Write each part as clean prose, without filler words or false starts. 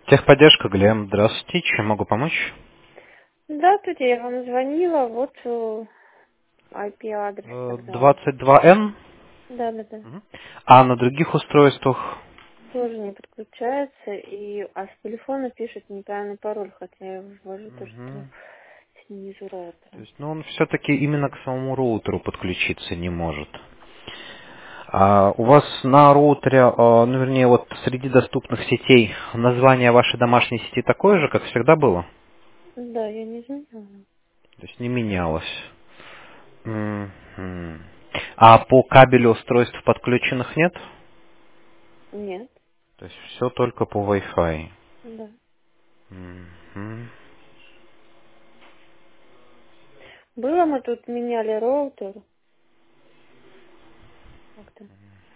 Техподдержка, Глеб. Здравствуйте. Чем могу помочь? Здравствуйте, я вам звонила, вот IP-адрес и так далее. 22N. Да, да, да. Мгм. А на других устройствах? Тоже не подключается, а с телефона пишет неправильный пароль, хотя я ввожу то, что Мгм. снизу То роутера. есть, он все-таки именно к самому роутеру подключиться не может. А у вас на роутере, вернее, вот среди доступных сетей название вашей домашней сети такое же, как всегда было? Да, я не знала. То есть не менялось. Мгм. А по кабелю устройств подключенных нет? Нет, То есть все только по Wi-Fi. да. Мгм. Было, мы тут меняли роутер. Как-то.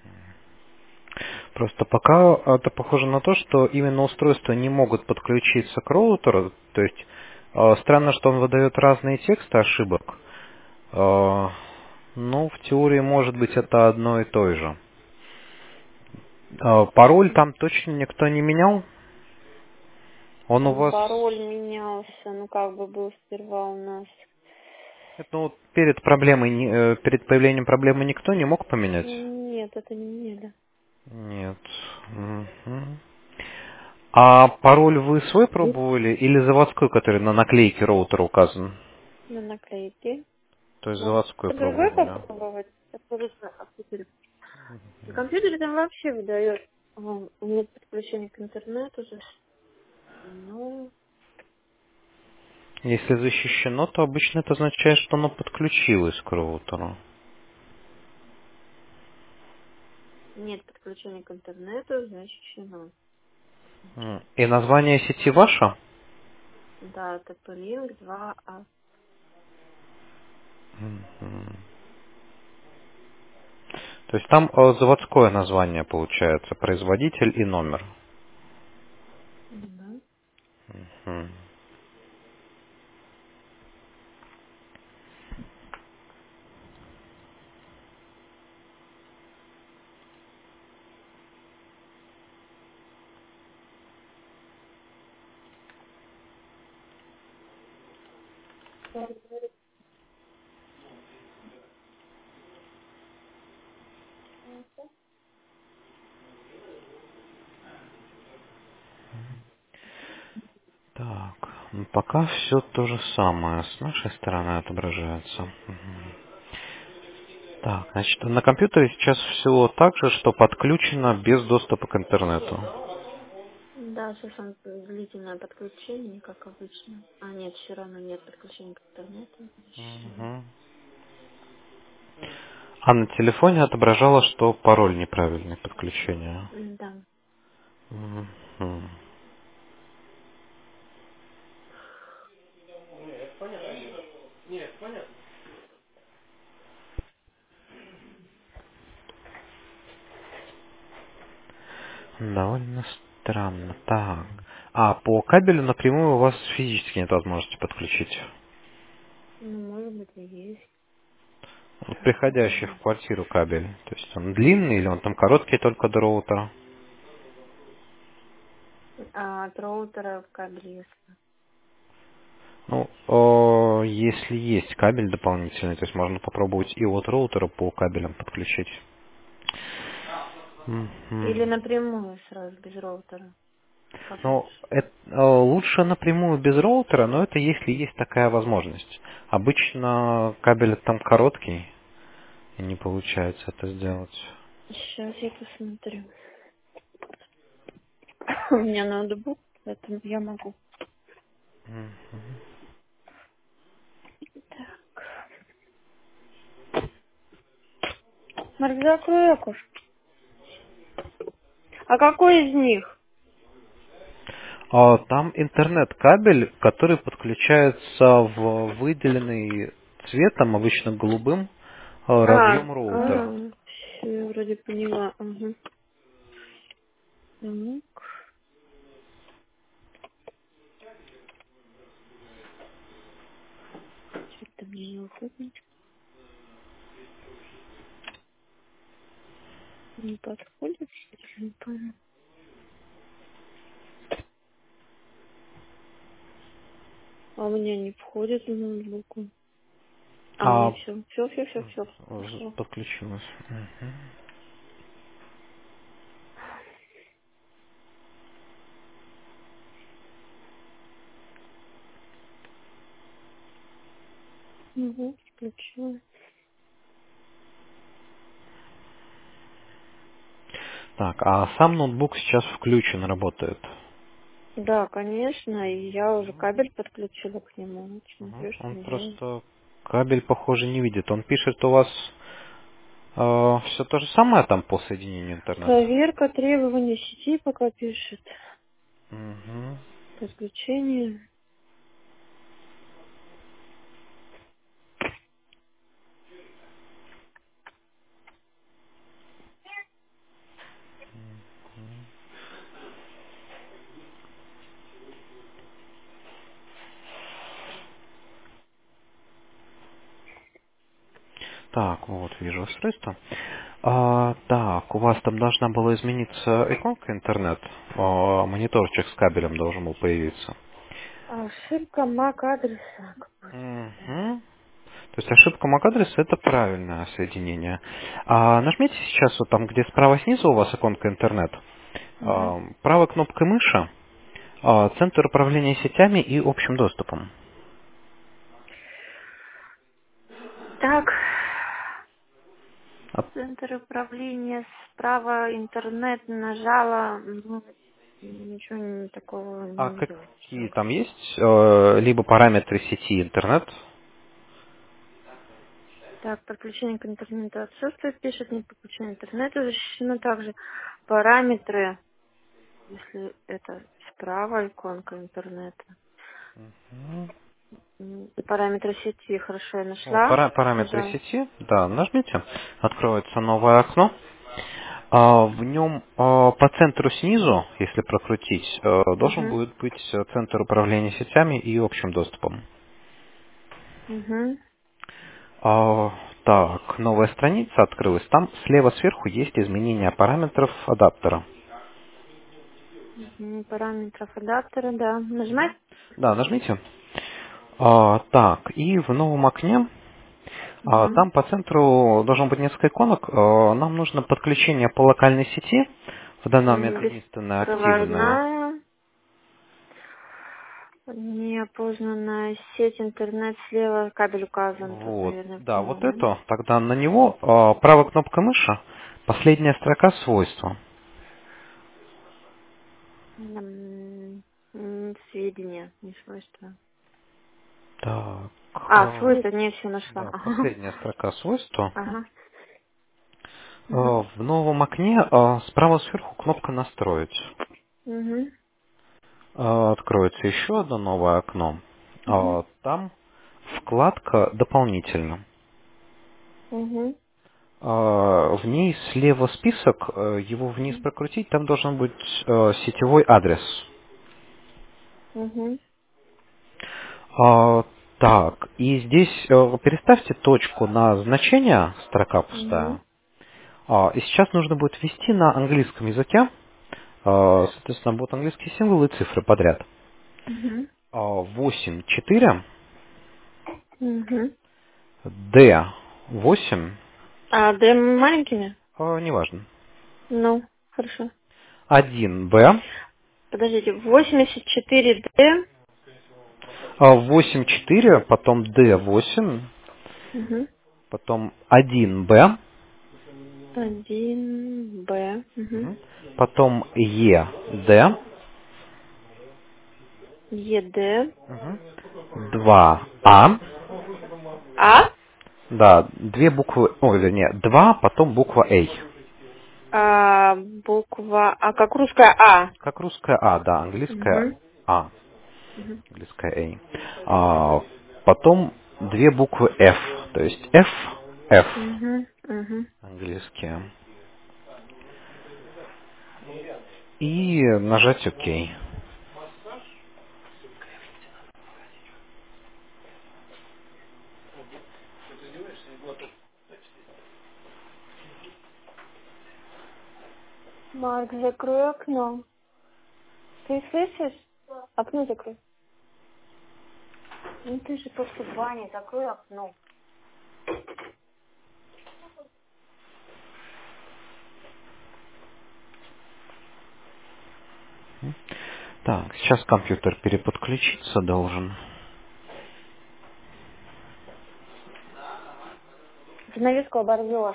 Просто пока это похоже на то, что именно устройства не могут подключиться к роутеру. То есть странно, что он выдает разные тексты ошибок. Но в теории может быть это одно и то же. Пароль там точно никто не менял? Он у Там вас пароль менялся, ну как бы был сперва у нас. это вот перед проблемой, перед появлением проблемы никто не мог поменять? Нет, это не меняли. Нет. Мгм. А пароль вы свой пробовали или заводской, который на наклейке роутера указан? На наклейке. То есть Может, заводской другой пробовали. попробовать? Это тоже на компьютере там вообще выдает. Нет подключения к интернету же. Ну, Если защищено, то обычно это означает, что оно подключилось к роутеру. нет подключения к интернету, защищено. И название сети ваше? Да, это Link 2А. Мгм. То есть там заводское название получается, производитель и номер. Да. Мгм. Так, пока все то же самое с нашей стороны отображается. Мгм. Так, значит, на компьютере сейчас все так же, что подключено без доступа к интернету. Да, совершенно длительное подключение, как обычно. А нет, все равно нет подключения к интернету. Защищено. Мгм. А на телефоне отображало, что пароль неправильный подключения. Да. Мгм. Довольно странно. Так. А по кабелю напрямую у вас физически нет возможности подключить? Ну, может быть, и есть. Вот Не приходящий в знаю. квартиру кабель. То есть он длинный или он там короткий только до роутера? А от роутера в кабель есть. Ну, если есть кабель дополнительный, то есть можно попробовать и от роутера по кабелям подключить. Или Мгм. напрямую сразу, без роутера. Как Ну, лучше. лучше напрямую без роутера, но это если есть такая возможность. Обычно кабель там короткий, и не получается это сделать. Сейчас я посмотрю. У меня ноутбук, поэтому я могу. Марк, закрой окошко. А какой из них? Там интернет-кабель, который подключается в выделенный цветом, обычно голубым, разъем роутера. Все, я вроде поняла. Ага. Так, что-то мне не уходит. Не подходит, что ли, не понял. А у меня не входит в ноутбуку. А, А, не, все. Все. Пошло. подключилась. Мгм. Угу, включила. Так, а сам ноутбук сейчас включен, работает. Да, конечно, и я уже кабель подключила к нему. Вот Мгм. смотрю, что Он делает. просто кабель, похоже, не видит. Он пишет у вас все то же самое там по соединению интернета. Проверка требований сети пока пишет. Мгм. Подключение. Так, вот вижу устройство. Так, у вас там должна была измениться иконка интернет. Мониторчик с кабелем должен был появиться. Ошибка MAC адреса. Мгм. То есть ошибка MAC-адреса — это правильное соединение. Нажмите сейчас вот там, где справа снизу у вас иконка интернет. Угу. Правой кнопкой мыши центр управления сетями и общим доступом. Так. А, Центр управления справа интернет нажала. Ну, ничего такого а не видела. какие там есть либо параметры сети интернет? Так, подключение к интернету отсутствует, пишет, нет подключения к интернету защищено также. Параметры, если это справа иконка интернета. Параметры сети, хорошо, я нашла. Параметры Нажала. сети, да, нажмите, откроется новое окно. В нем по центру снизу, если прокрутить, должен Угу. будет быть центр управления сетями и общим доступом. Угу. Так, новая страница открылась. Там слева сверху есть изменение параметров адаптера. Параметров адаптера, да. Нажимать? Да, нажмите. Так, и в новом окне, Угу. там по центру должно быть несколько иконок. Нам нужно подключение по локальной сети. В данный момент единственное активное. Беспроводная. Неопознанная сеть, интернет слева, кабель указан. Тут, Вот, наверное, да, вот понял, да? это. Тогда на него правой кнопкой мыши, последняя строка свойства. Сведения, не свойства. Так, Свойства, не все нашла. да, последняя строка свойства. Ага. Угу. В новом окне справа сверху кнопка «Настроить». Угу. Откроется еще одно новое окно. Угу. Там вкладка «Дополнительно». Угу. В ней слева список, его вниз прокрутить, там должен быть сетевой адрес. Угу. Так, и здесь переставьте точку на значение, строка Угу. пустая. И сейчас нужно будет ввести на английском языке, соответственно, будут английские символы и цифры подряд. Угу. 8, 4, Угу. D8, Да маленькими? неважно, Ну, хорошо. 1B, Подождите, 84D. 8, 4, потом D8, Угу. потом 1B, 1B. Угу. потом ED, ED. 2A, А? да, две буквы, ой, вернее, 2, потом буква A. Буква А, как русская А. Как русская А, да, английская Угу. А, Угу. английская A. Потом две буквы F, то есть F, F, Угу. Угу. английские. И нажать ОК. Марк, закрой окно. Ты слышишь? Окно закрой. Ну ты же просто в бане, закрой окно. Так, сейчас компьютер переподключиться должен. Занавеску оборвешь.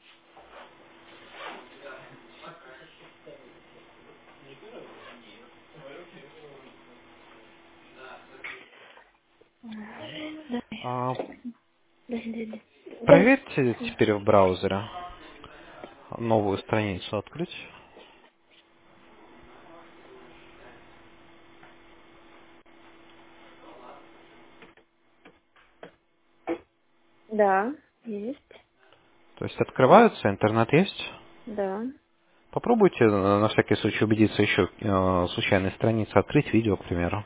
А, Да. проверьте теперь в браузере новую страницу открыть. Да, есть. То есть открываются, интернет есть. Да. Попробуйте на всякий случай убедиться еще случайной страницы открыть видео, к примеру.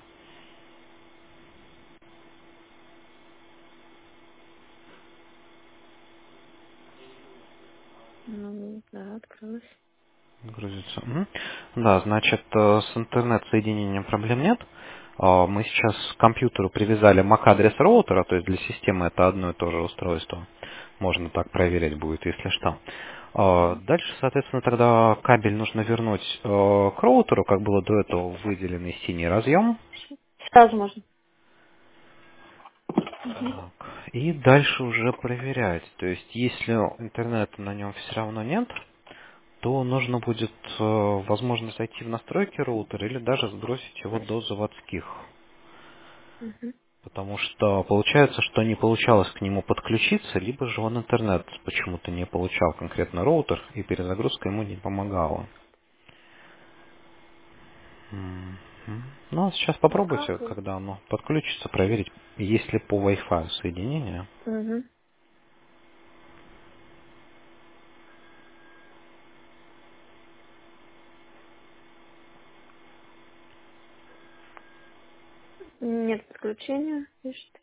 Ну, да, открылась. Грузится. Мгм. Да, значит, с интернет-соединением проблем нет. Мы сейчас к компьютеру привязали MAC-адрес роутера, то есть для системы это одно и то же устройство. Можно так проверить будет, если что. Дальше, соответственно, тогда кабель нужно вернуть к роутеру, как было до этого выделенный синий разъем. Сразу можно. Так. И дальше уже проверять. То есть, если интернета на нем все равно нет, то нужно будет, возможно, зайти в настройки роутера или даже сбросить его до заводских. Угу. Потому что получается, что не получалось к нему подключиться, либо же он интернет почему-то не получал конкретно роутер, и перезагрузка ему не помогала. Мгм. Ну, а сейчас Ну попробуйте, как? когда оно подключится, проверить, есть ли по Wi-Fi соединение. Угу. Нет подключения, пишет.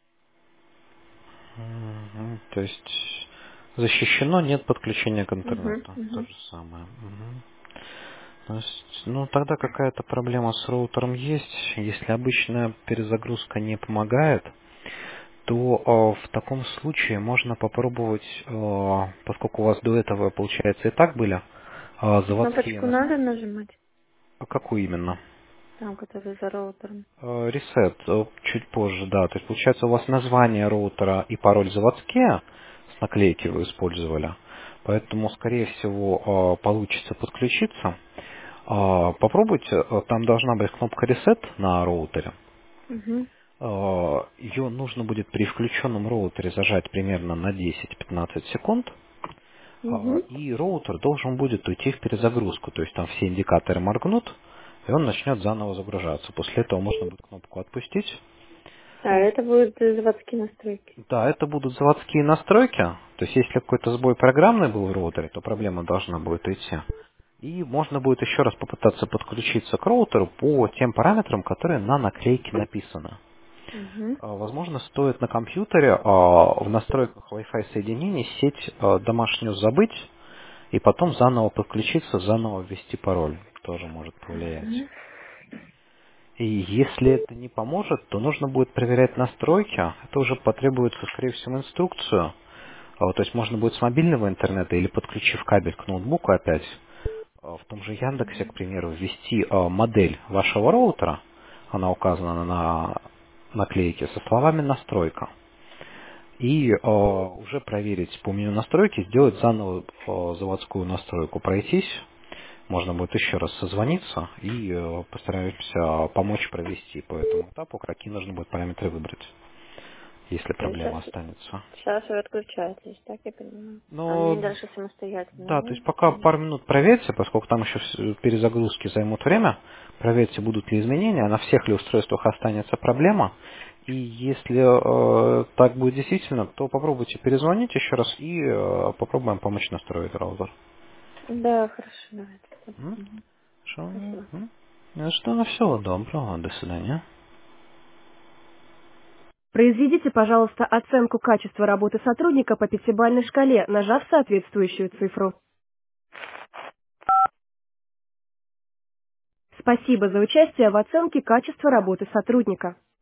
То есть защищено, нет подключения к Угу. интернету. То Угу. же самое. Мгм. То есть, ну, тогда какая-то проблема с роутером есть. Если обычная перезагрузка не помогает, то в таком случае можно попробовать, поскольку у вас до этого, получается, и так были заводские Кнопочку надо нажимать? А какую именно? Там, который за роутером. Ресет чуть позже, да. То есть, получается, у вас название роутера и пароль заводские с наклейки вы использовали. Поэтому, скорее всего, получится подключиться. Попробуйте, там должна быть кнопка Reset на роутере. Угу. Ее нужно будет при включенном роутере зажать примерно на 10-15 секунд. Угу. И роутер должен будет уйти в перезагрузку. То есть там все индикаторы моргнут, и он начнет заново загружаться. После этого можно будет кнопку отпустить. А это будут заводские настройки. Да, это будут заводские настройки. То есть если какой-то сбой программный был в роутере, то проблема должна будет уйти. И можно будет еще раз попытаться подключиться к роутеру по тем параметрам, которые на наклейке написаны. Угу. Возможно, стоит на компьютере в настройках Wi-Fi соединений сеть домашнюю забыть и потом заново подключиться, заново ввести пароль. Тоже может повлиять. И если это не поможет, то нужно будет проверять настройки. Это уже потребуется, скорее всего, инструкцию. То есть можно будет с мобильного интернета или подключив кабель к ноутбуку опять, в том же Яндексе, к примеру, ввести модель вашего роутера. Она указана на наклейке со словами «настройка». И уже проверить по меню настройки, сделать заново заводскую настройку, пройтись. Можно будет еще раз созвониться и постараемся помочь провести по этому этапу, какие нужно будет параметры выбрать, если То есть проблема останется. сейчас вы отключаетесь, так я понимаю. А мне Но дальше самостоятельно, да, то есть пока да? пару минут проверьте, поскольку там еще перезагрузки займут время, проверьте, будут ли изменения, на всех ли устройствах останется проблема. И если так будет действительно, то попробуйте перезвонить еще раз и попробуем помочь настроить браузер. Да, хорошо, давайте. М? Мгм. Хорошо. Спасибо. Ну что, ну всего доброго, до свидания. Произведите, пожалуйста, оценку качества работы сотрудника по пятибалльной шкале, нажав соответствующую цифру. Спасибо за участие в оценке качества работы сотрудника.